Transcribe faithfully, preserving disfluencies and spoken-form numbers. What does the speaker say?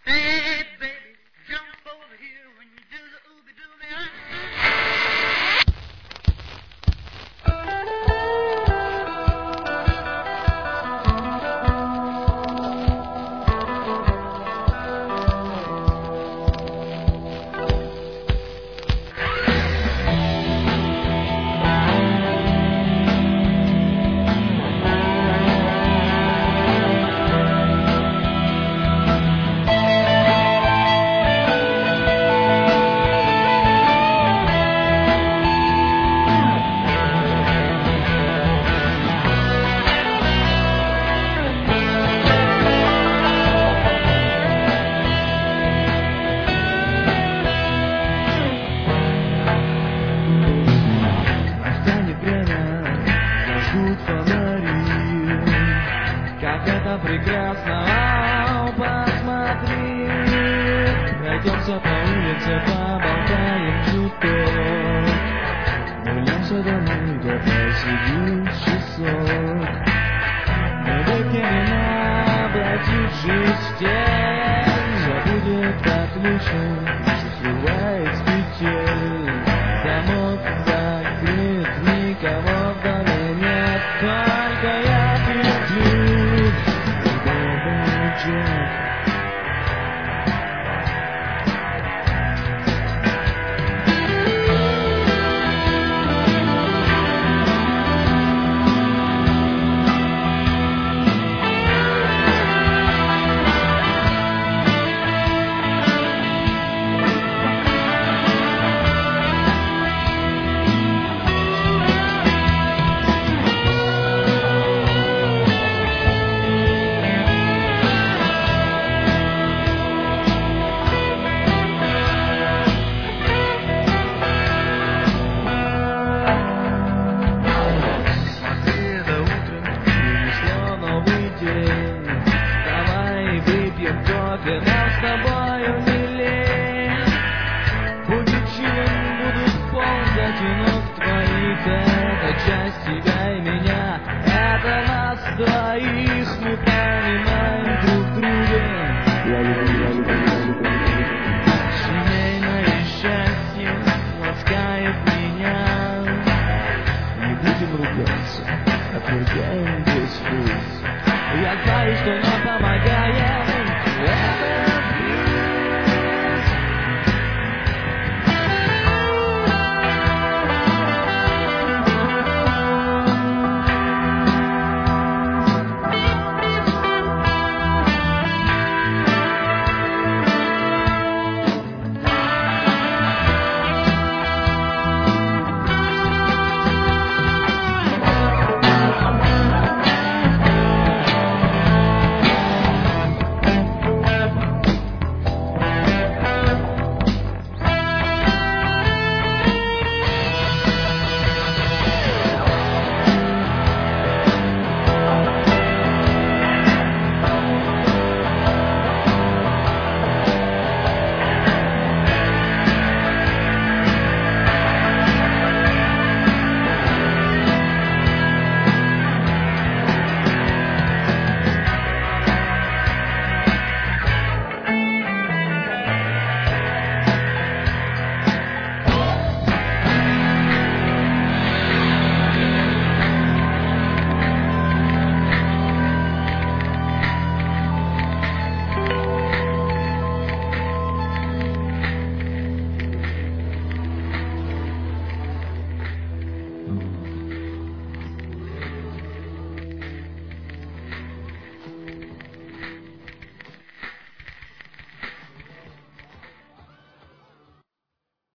Hey, baby, jump over here when you do the ooby dooby. Как это прекрасно, о, посмотри. Пройдемся по улице, поболтаем чуток. Вернемся домой, да посидим часок. Мы выкинем обратившись в тень. Все будет отлично, счастливая петель. Замок закрыт, никого в доме нет, только я люблю. Джек. Нам с тобою милей. Будет чем, будут ползать у ног твоих. Это часть тебя и меня, это нас двоих.